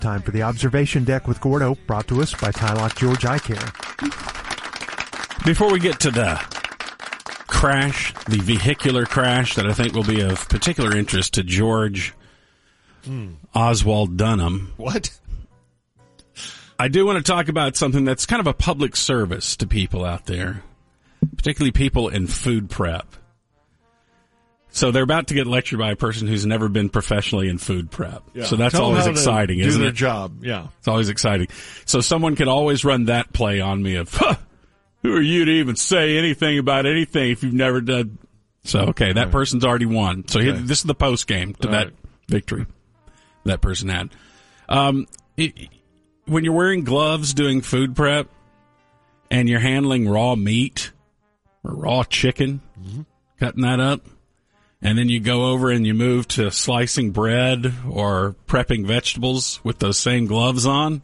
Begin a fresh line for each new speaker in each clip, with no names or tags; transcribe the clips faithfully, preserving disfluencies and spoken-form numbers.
Time for the Observation Deck with Gordo, brought to us by Tylock George Eye Care.
Before we get to the crash, the vehicular crash that I think will be of particular interest to George mm. Oswald Dunham.
What?
I do want to talk about something that's kind of a public service to people out there, particularly people in food prep. So they're about to get lectured by a person who's never been professionally in food prep.
Yeah.
So that's
Tell
always
them how
exciting,
to do
isn't
their
it?
job, yeah.
It's always exciting. So someone could always run that play on me of, huh, who are you to even say anything about anything if you've never done? So, okay, that right. person's already won. So okay. here, this is the post game to All that right. victory that person had. Um, it, when you're wearing gloves doing food prep and you're handling raw meat or raw chicken, mm-hmm. cutting that up, and then you go over and you move to slicing bread or prepping vegetables with those same gloves on.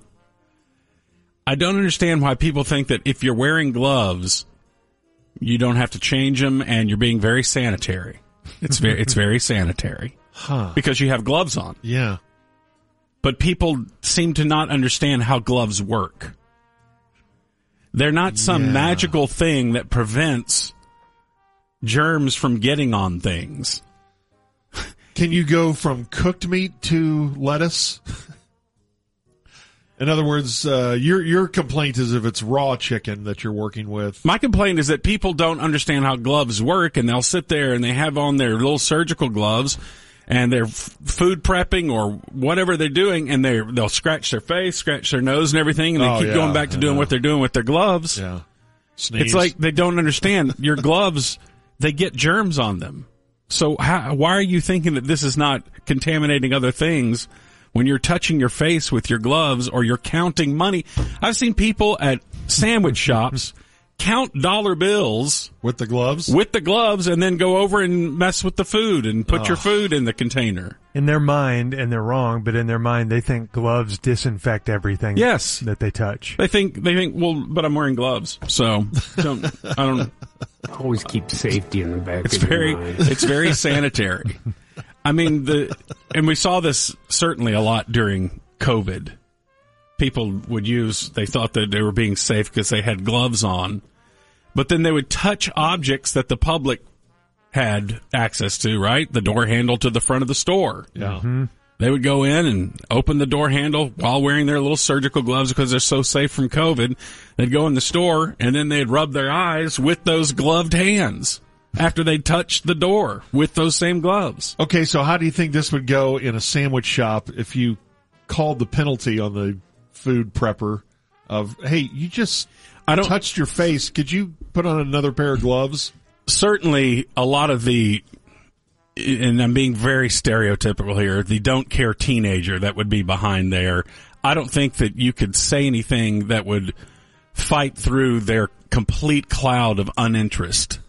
I don't understand why people think that if you're wearing gloves, you don't have to change them and you're being very sanitary. It's very, it's very sanitary
huh.
because you have gloves on.
Yeah.
But people seem to not understand how gloves work. They're not some
yeah.
magical thing that prevents germs from getting on things.
Can you go from cooked meat to lettuce? In other words, uh, your your complaint is if it's raw chicken that you're working with.
My complaint is that people don't understand how gloves work, and they'll sit there and they have on their little surgical gloves, and they're f- food prepping or whatever they're doing, and they they'll scratch their face, scratch their nose, and everything, and they
oh,
keep
yeah,
going back to doing
yeah.
what they're doing with their gloves.
Yeah, Sneeze.
It's like they don't understand your gloves. They get germs on them. So how, why are you thinking that this is not contaminating other things when you're touching your face with your gloves or you're counting money? I've seen people at sandwich shops count dollar bills
with the gloves,
with the gloves, and then go over and mess with the food and put oh. your food in the container.
In their mind, and they're wrong, but in their mind, they think gloves disinfect everything.
Yes.
that they touch.
They think they think well, but I'm wearing gloves, so don't I don't.
Always keep safety in the back.
It's
of your
very
mind.
it's very sanitary. I mean the and we saw this certainly a lot during COVID. People would use, they thought that they were being safe because they had gloves on, but then they would touch objects that the public had access to, right? The door handle to the front of the store.
Yeah.
Mm-hmm.
They would go in and open the door handle while wearing their little surgical gloves because they're so safe from COVID. They'd go in the store and then they'd rub their eyes with those gloved hands after they touched the door with those same gloves.
Okay, so how do you think this would go in a sandwich shop if you called the penalty on the food prepper of, hey, you just
I don't,
touched your face. Could you put on another pair of gloves?
Certainly a lot of the, and I'm being very stereotypical here, the don't care teenager that would be behind there. I don't think that you could say anything that would fight through their complete cloud of uninterest.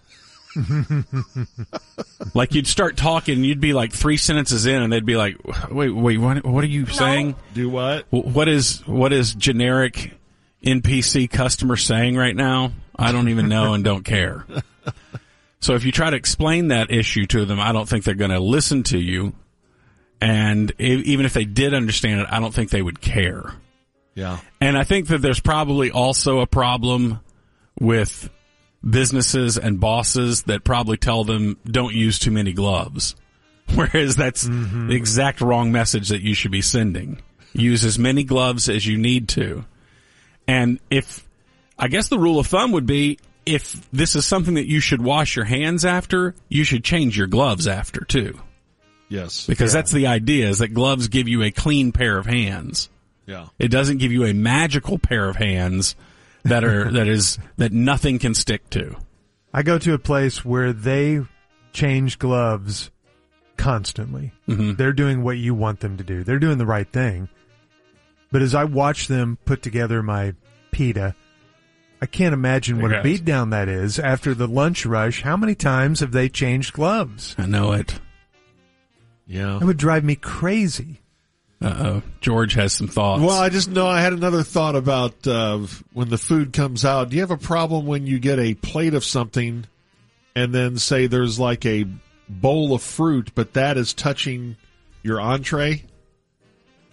Like you'd start talking and you'd be like three sentences in and they'd be like, wait, wait, what, what are you no. saying?
Do what?
What is, what is generic N P C customer saying right now? I don't even know and don't care. So if you try to explain that issue to them, I don't think they're going to listen to you. And if, even if they did understand it, I don't think they would care.
Yeah.
And I think that there's probably also a problem with businesses and bosses that probably tell them don't use too many gloves. Whereas that's mm-hmm. the exact wrong message that you should be sending. Use as many gloves as you need to. And if, I guess the rule of thumb would be, if this is something that you should wash your hands after, you should change your gloves after too.
Yes.
Because
yeah.
that's the idea, is that gloves give you a clean pair of hands.
Yeah.
It doesn't give you a magical pair of hands that are, that is, that nothing can stick to.
I go to a place where they change gloves constantly.
Mm-hmm.
They're doing what you want them to do. They're doing the right thing. But as I watch them put together my pita, I can't imagine what a beatdown that is after the lunch rush. How many times have they changed gloves?
I know it.
Yeah.
It would drive me crazy.
Uh-oh. George has some thoughts.
Well, I just know I had another thought about uh, when the food comes out. Do you have a problem when you get a plate of something and then say there's like a bowl of fruit, but that is touching your entree?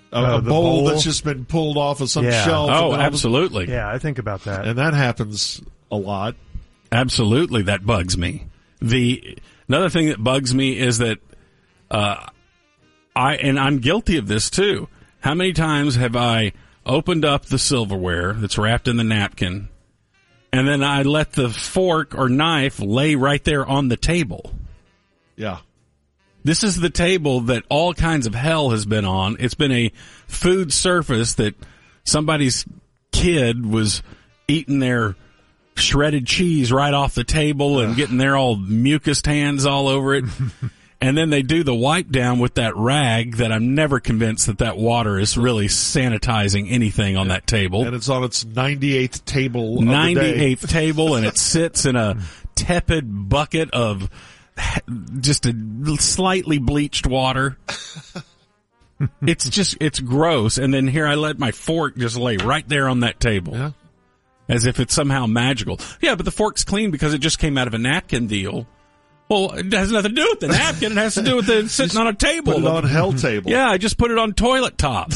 a,
Uh,
a
the
bowl,
bowl.
that's just been pulled off of some
Yeah.
shelf.
Oh,
and
absolutely.
Yeah, I think about that.
And that happens a lot.
Absolutely, that bugs me. The another thing that bugs me is that uh, I and I'm guilty of this too. How many times have I opened up the silverware that's wrapped in the napkin, and then I let the fork or knife lay right there on the table?
Yeah.
This is the table that all kinds of hell has been on. It's been a food surface that somebody's kid was eating their shredded cheese right off the table and getting their all mucused hands all over it. And then they do the wipe down with that rag that I'm never convinced that that water is really sanitizing anything on that table.
And it's on its ninety-eighth table of the day.
ninety-eighth table, and it sits in a tepid bucket of just a slightly bleached water. It's just, it's gross. And then here I let my fork just lay right there on that table.
Yeah.
As if it's somehow magical. Yeah, but the fork's clean because it just came out of a napkin deal. Well, it has nothing to do with the napkin. It has to do with it sitting on a table.
Put it on hell table.
Yeah, I just put it on toilet top.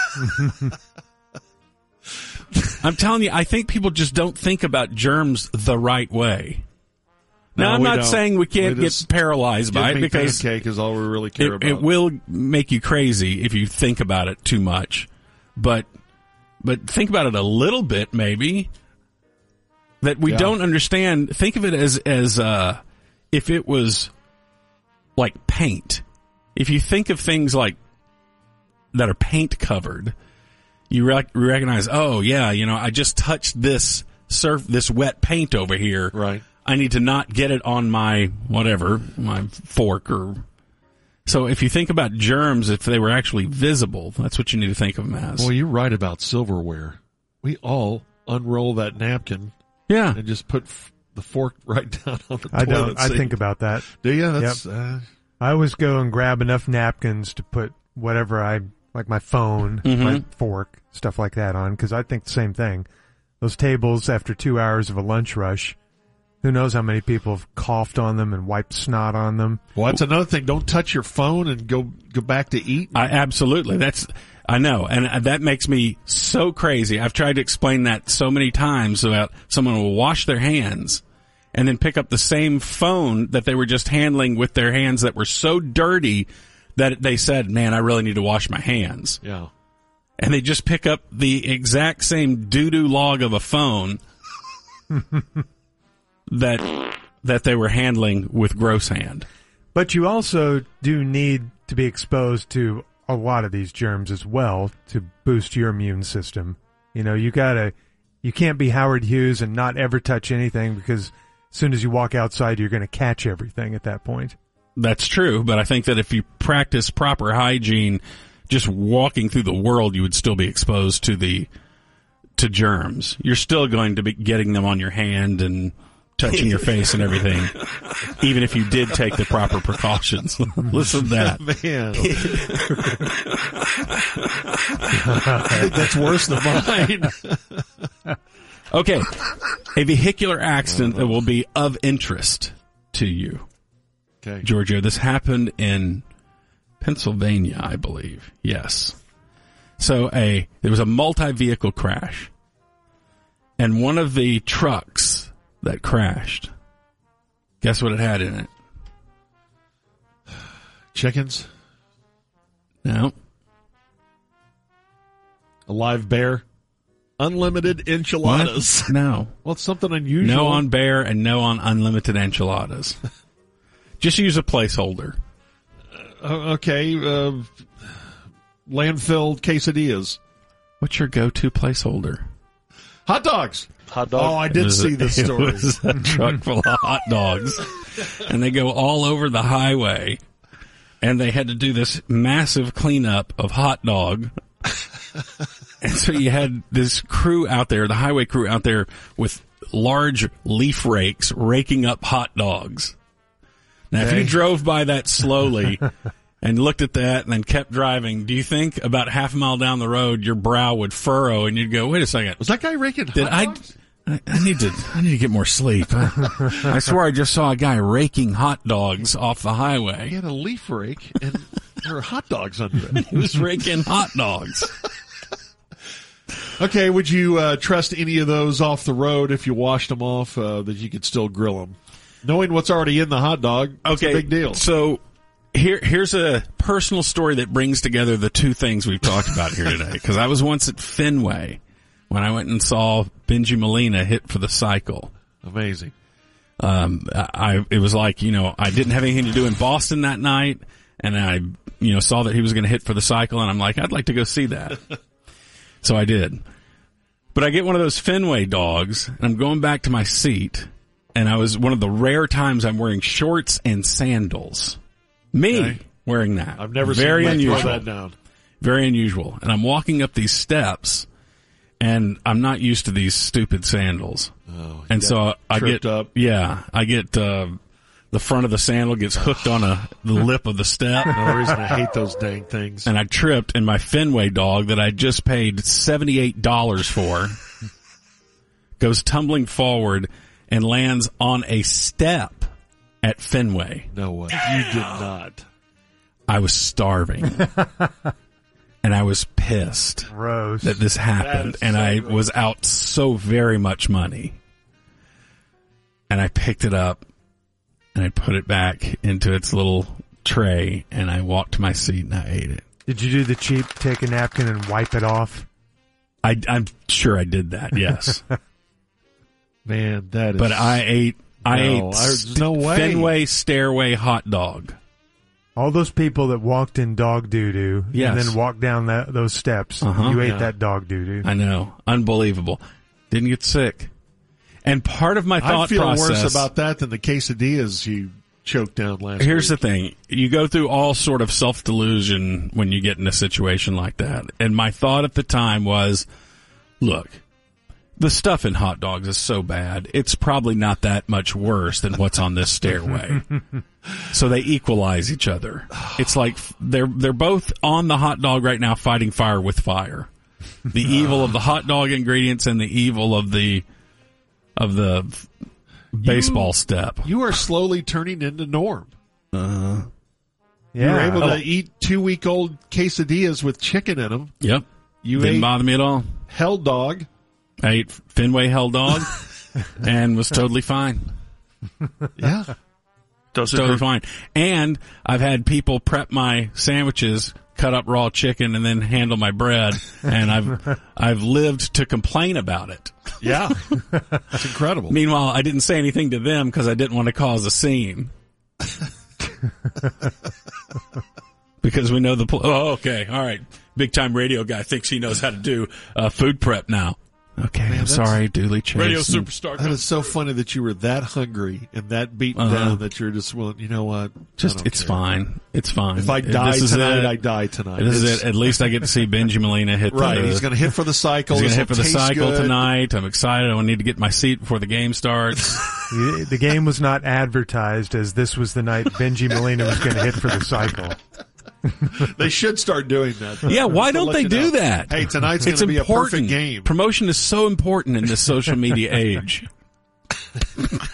I'm telling you, I think people just don't think about germs the right way. Now,
No,
I'm
we
not
don't.
saying we can't
We
get
just
paralyzed by
Give
it
me
because
pancake is all we really care
it,
about.
it will make you crazy if you think about it too much. But but think about it a little bit, maybe. That we
Yeah.
don't understand. Think of it as as uh, if it was like paint. If you think of things like that are paint covered, you rec- recognize, oh yeah, you know, I just touched this surf, this wet paint over here.
Right.
I need to not get it on my whatever, my fork or. So if you think about germs, if they were actually visible, that's what you need to think of them as.
Well, you're right about silverware. We all unroll that napkin
yeah.
and just put f- the fork right down on the
I
toilet
don't. I
seat.
think about that.
Do you? That's, uh,
I always go and grab enough napkins to put whatever I like, my phone,
Mhm.
my fork, stuff like that on, because I think the same thing. Those tables after two hours of a lunch rush, who knows how many people have coughed on them and wiped snot on them.
well, that's another thing. Don't touch your phone and go go back to eat.
I absolutely. That's I know, and that makes me so crazy. I've tried to explain that so many times about someone will wash their hands and then pick up the same phone that they were just handling with their hands that were so dirty that they said, "Man, I really need to wash my hands."
Yeah.
And they just pick up the exact same doo-doo log of a phone that that they were handling with gross hand.
But you also do need to be exposed to a lot of these germs as well to boost your immune system. You know, you gotta, you can't be Howard Hughes and not ever touch anything, because as soon as you walk outside, you're going to catch everything at that point.
That's true, but I think that if you practice proper hygiene, just walking through the world, you would still be exposed to the to germs. You're still going to be getting them on your hand and touching your face and everything, even if you did take the proper precautions. Listen to that.
Man. I think that's worse than mine.
Okay, a vehicular accident that will be of interest to you.
Okay.
Giorgio, this happened in Pennsylvania, I believe. Yes. So a there was a multi-vehicle crash, and one of the trucks that crashed, guess what it had in it?
Chickens?
No.
A live bear? Unlimited enchiladas?
What? No.
Well, it's something unusual.
No on bear and no on unlimited enchiladas. Just use a placeholder.
Uh, okay. Uh, landfill quesadillas.
What's your go-to placeholder?
Hot dogs.
Hot dog.
Oh, I did
was
see
a-
the story.
It was a truck full of hot dogs, and they go all over the highway, and they had to do this massive cleanup of hot dog. And so you had this crew out there, the highway crew out there with large leaf rakes raking up hot dogs. Now, if
Okay.
you drove by that slowly and looked at that and then kept driving, do you think about half a mile down the road your brow would furrow and you'd go, wait a second,
Was that guy raking
did
hot
I,
dogs?
I? I need to. I need to get more sleep. I swear, I just saw a guy raking hot dogs off the
He
highway.
had a leaf rake, and There are hot dogs under it.
He was raking hot dogs.
Okay, would you uh, trust any of those off the road if you washed them off uh, that you could still grill them? Knowing what's already in the hot dog, that's
okay,
a big deal.
So here, here's a personal story that brings together the two things we've talked about here today. Because I was once at Fenway when I went and saw Benji Molina hit for the cycle.
Amazing.
Um, I, it was like, you know, I didn't have anything to do in Boston that night, and I, you know, saw that he was going to hit for the cycle, and I'm like, I'd like to go see that. So I did. But I get one of those Fenway dogs, and I'm going back to my seat, and I was one of the rare times I'm wearing shorts and sandals. Me
okay.
wearing that.
I've never
Very
seen you
unusual.
throw that down.
Very unusual. And I'm walking up these steps, and I'm not used to these stupid sandals.
Oh,
and so I get,
up.
yeah, I get, uh, the front of the sandal gets hooked on a, the lip of the step.
Another reason I hate those dang things.
And I tripped, and my Fenway dog that I just paid seventy-eight dollars for goes tumbling forward and lands on a step at Fenway.
No way. You did not.
I was starving. And I was pissed
Gross.
that this happened. And
so
I
gross.
was out so very much money. And I picked it up. And I put it back into its little tray, and I walked to my seat, and I ate it.
Did you do the cheap, take a napkin and wipe it off?
I, I'm sure I did that, yes.
Man, that is...
But I ate, I
No,
ate
there's no way.
Fenway Stairway hot dog.
All those people that walked in dog doo-doo
Yes.
and then walked down that, those steps,
Uh-huh.
you ate
Yeah.
that dog doo-doo.
I know. Unbelievable. Didn't get sick. And part of my thought
I feel
process...
worse about that than the quesadillas you choked down last
Here's
week.
the thing. You go through all sort of self-delusion when you get in a situation like that. And my thought at the time was, look, the stuff in hot dogs is so bad, it's probably not that much worse than what's on this stairway. So they equalize each other. It's like they're they're both on the hot dog right now fighting fire with fire. The evil of the hot dog ingredients and the evil of the of the baseball
You-
step.
You are slowly turning into Norm.
Uh,
You were
Yeah.
able
Oh.
to eat two-week-old quesadillas with chicken in them.
yep.
You
Didn't
ate
bother me at all.
Hell Dog.
I ate Fenway Hell Dog and was totally fine.
Yeah.
Does it
Totally
hurt?
fine. And I've had people prep my sandwiches, cut up raw chicken, and then handle my bread, and I've I've lived to complain about it.
Yeah. It's incredible.
Meanwhile, I didn't say anything to them because I didn't want to cause a scene. Because we know the... Pl- oh, okay. All right. Big-time radio guy thinks he knows how to do uh, food prep now. Okay, I'm
that's-
sorry, duly chased.
Radio
and-
superstar.
That is so funny that you were that hungry and that beaten
Uh-huh.
down that you're just willing, you know what? I
Just,
don't
it's
care.
fine. It's fine.
If I
This
die
is
tonight,
it.
I die tonight.
This is
It's-
it. At least I get to see Benji Molina hit
Right.
the...
He's going to hit for the cycle.
He's going to
This
hit for the
will taste
cycle
good.
tonight. I'm excited. I need to get my seat before the game starts.
You- The game was not advertised as this was the night Benji Molina was going to hit for the cycle.
They should start doing that. though.
Yeah, why
To
don't
let
they
you
do
know.
that?
Hey, tonight's going
It's
to be a
important.
perfect game.
Promotion is so important in this social media age.